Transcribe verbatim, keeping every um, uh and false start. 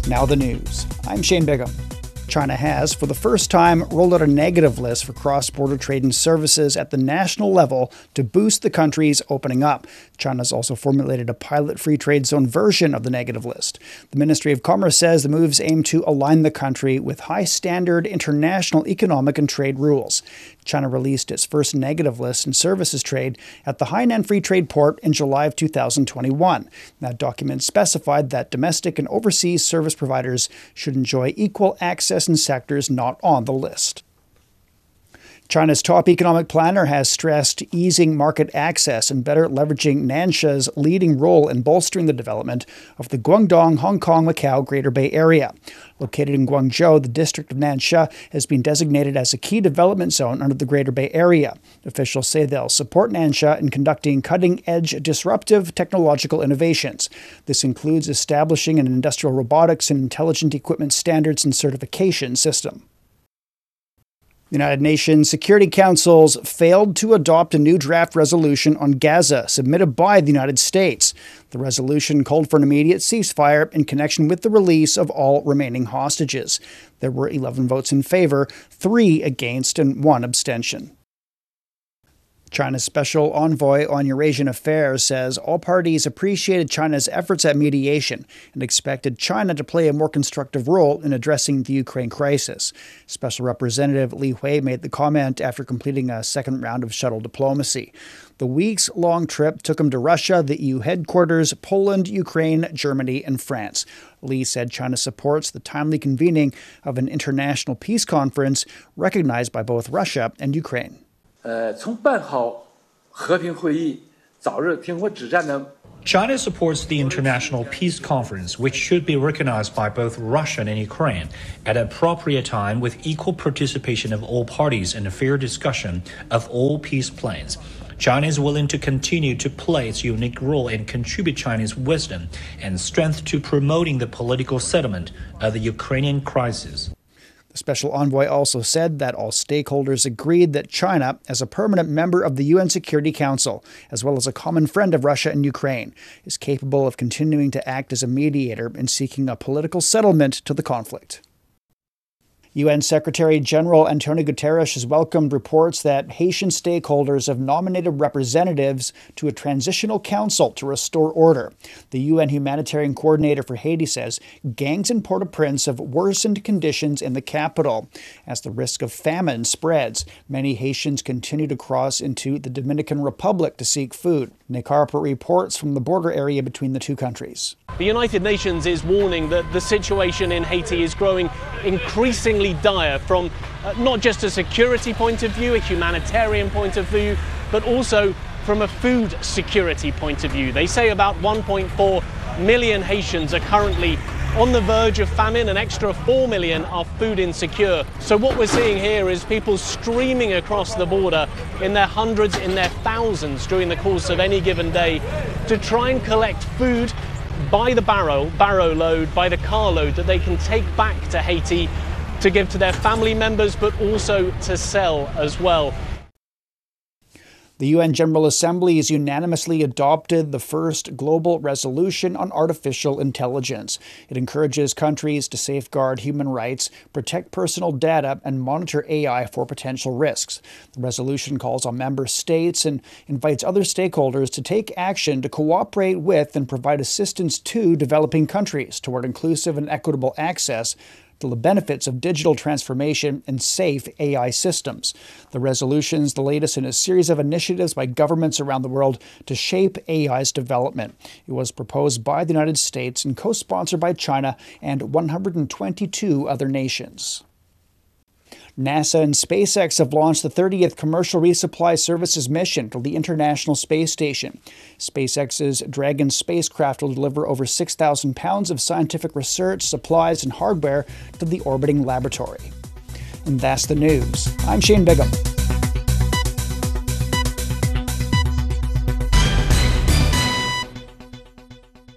Now the news. I'm Shane Bigham. China has, for the first time, rolled out a negative list for cross-border trade and services at the national level to boost the country's opening up. China's also formulated a pilot free trade zone version of the negative list. The Ministry of Commerce says the moves aim to align the country with high-standard international economic and trade rules. China released its first negative list in services trade at the Hainan Free Trade Port in July of two thousand twenty-one. That document specified that domestic and overseas service providers should enjoy equal access in sectors not on the list. China's top economic planner has stressed easing market access and better leveraging Nansha's leading role in bolstering the development of the Guangdong, Hong Kong, Macau Greater Bay Area. Located in Guangzhou, the district of Nansha has been designated as a key development zone under the Greater Bay Area. Officials say they'll support Nansha in conducting cutting-edge disruptive technological innovations. This includes establishing an industrial robotics and intelligent equipment standards and certification system. The United Nations Security Council's failed to adopt a new draft resolution on Gaza submitted by the United States. The resolution called for an immediate ceasefire in connection with the release of all remaining hostages. There were eleven votes in favor, three against, and one abstention. China's Special Envoy on Eurasian Affairs says all parties appreciated China's efforts at mediation and expected China to play a more constructive role in addressing the Ukraine crisis. Special Representative Li Hui made the comment after completing a second round of shuttle diplomacy. The weeks-long trip took him to Russia, the E U headquarters, Poland, Ukraine, Germany, and France. Li said China supports the timely convening of an international peace conference recognized by both Russia and Ukraine. China supports the International Peace Conference, which should be recognized by both Russia and Ukraine at an appropriate time with equal participation of all parties and a fair discussion of all peace plans. China is willing to continue to play its unique role and contribute Chinese wisdom and strength to promoting the political settlement of the Ukrainian crisis. The Special Envoy also said that all stakeholders agreed that China, as a permanent member of the U N Security Council, as well as a common friend of Russia and Ukraine, is capable of continuing to act as a mediator in seeking a political settlement to the conflict. U N Secretary-General Antonio Guterres has welcomed reports that Haitian stakeholders have nominated representatives to a transitional council to restore order. The U N Humanitarian Coordinator for Haiti says gangs in Port-au-Prince have worsened conditions in the capital. As the risk of famine spreads, many Haitians continue to cross into the Dominican Republic to seek food. Nick Harper reports from the border area between the two countries. The United Nations is warning that the situation in Haiti is growing increasingly dire from uh, not just a security point of view, a humanitarian point of view, but also from a food security point of view. They say about one point four million Haitians are currently on the verge of famine. An extra four million are food insecure. So what we're seeing here is people streaming across the border in their hundreds, in their thousands during the course of any given day to try and collect food by the barrow, barrow load, by the carload that they can take back to Haiti to give to their family members, but also to sell as well. The U N General Assembly has unanimously adopted the first global resolution on artificial intelligence. It encourages countries to safeguard human rights, protect personal data, and monitor A I for potential risks. The resolution calls on member states and invites other stakeholders to take action to cooperate with and provide assistance to developing countries toward inclusive and equitable access to the benefits of digital transformation and safe A I systems. The resolution is the latest in a series of initiatives by governments around the world to shape A I's development. It was proposed by the United States and co-sponsored by China and one hundred twenty-two other nations. NASA and SpaceX have launched the thirtieth Commercial Resupply Services mission to the International Space Station. SpaceX's Dragon spacecraft will deliver over six thousand pounds of scientific research, supplies, and hardware to the orbiting laboratory. And that's the news. I'm Shane Bigham.